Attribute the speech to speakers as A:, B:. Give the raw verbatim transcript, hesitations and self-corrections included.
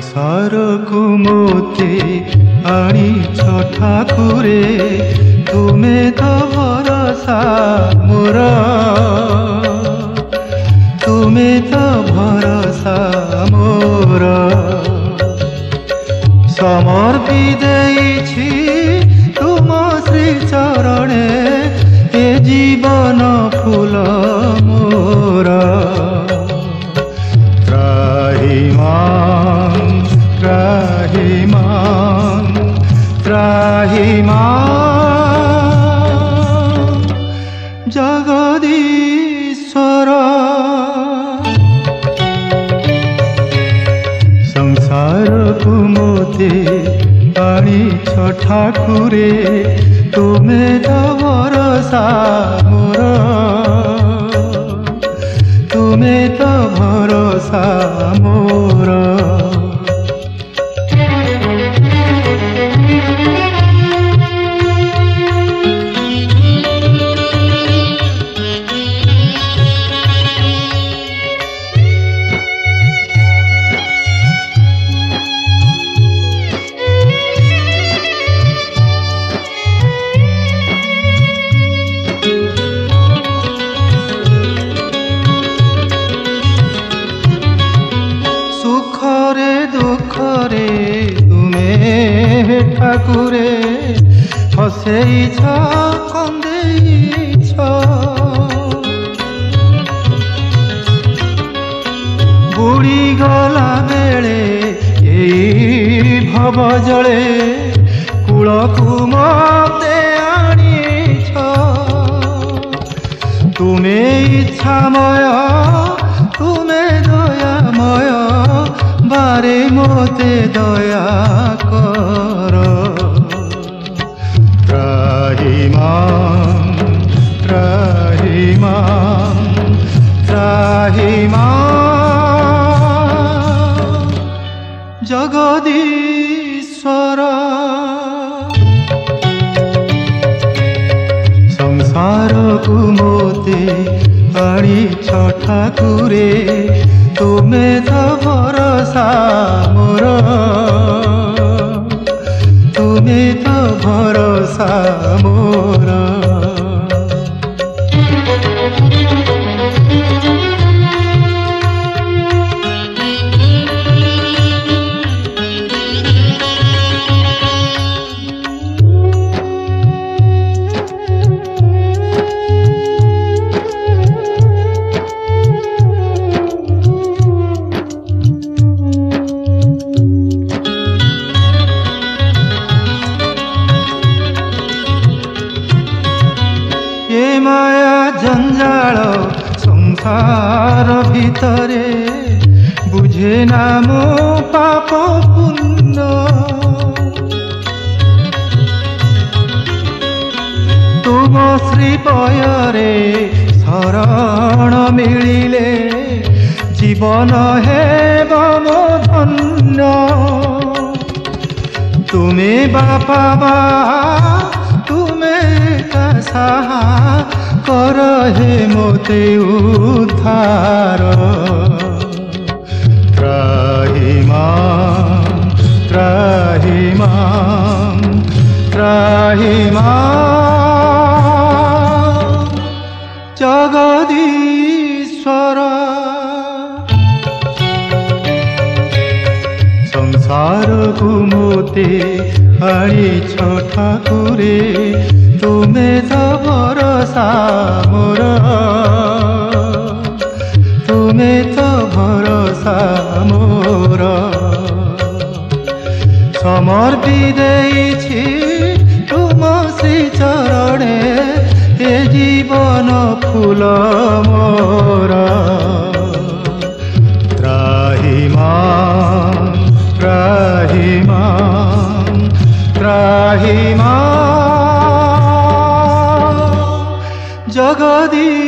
A: ସଂସାରକୁ ମୋତେ ଆଣିଛ ଠାକୁରେ, ତୁମେ ତ ଭରସା ମୋର, ତୁମେ ତ ଭରସା ମୋର। ସମର୍ପି ଦେଇଛି ତୁମ ଶ୍ରୀଚରଣେ, ଏ ଜୀବନ ଫୁଲ ମୋର। ତ୍ରାହିମାଂ ତ୍ରାହିମାଂ ତ୍ରାହିମାଂ ଜଗଦୀଶ୍ୱର। ସଂସାରକୁ ମୋତେ ଆଣିଛ ଠାକୁରେ, ତୁମେ ତ ଭରସା ମୋର, ତୁମେ ତ ଭରସା ମୋର। ସୁଖରେ ଦୁଃଖରେ ତୁମେ ଠାକୁରେ, ହସେଇଛ କନ୍ଦେଇଛ, ବୁଡ଼ିଗଲା ବେଳେ ଏଇ ଭବ ଜଳେ, କୂଳକୁ ମୋତେ ଆଣିଛ। ତୁମେ ଇଚ୍ଛାମୟ, ତୁମେ ଦୟାମୟ, ବାରେ ମୋତେ ଦୟା କର। ତ୍ରାହିମାଂ ତ୍ରାହିମାଂ ତ୍ରାହିମାଂ ଜଗଦୀଶ୍ୱର। ସଂସାରକୁ ମୋତେ ଆଣିଛ ଠାକୁରେ, ତୁମେ ତ ଭରସା ମୋର, ତୁମେ ତ ଭରସା ମୋର। ଏ ମାୟା ଜଞ୍ଜାଳ ସଂସାର ଭିତରେ, ବୁଝେ ନା ମୋ ପାପ ପୁଣ୍ୟ। ତୁମ ଶ୍ରୀପୟରେ ଶରଣ ମିଳିଲେ, ଜୀବନ ହେବ ମୋ ଧନ୍ୟ। ତୁମେ ବାପା ମା, ତୁମେ ସାହା କର ହେ ମୋତେ ଉଦ୍ଧାର। ତ୍ରାହିମାଂ ତ୍ରାହିମାଂ ତ୍ରାହିମାଂ ଜଗଦୀଶ୍ୱର। ସଂସାରକୁ ମୋତେ ଆଣିଛ ଠାକୁରେ, ତୁମେ ତ ଭରସା ମୋର, ତୁମେ ତ ଭରସା ମୋର। ସମର୍ପି ଦେଇଛି ତୁମ ଶ୍ରୀଚରଣେ, ଏ ଜୀବନ ଫୁଲ ମୋର। ତ୍ରାହିମାଂ ତ୍ରାହିମାଂ ତ୍ରାହିମାଂ ଜଗଦୀ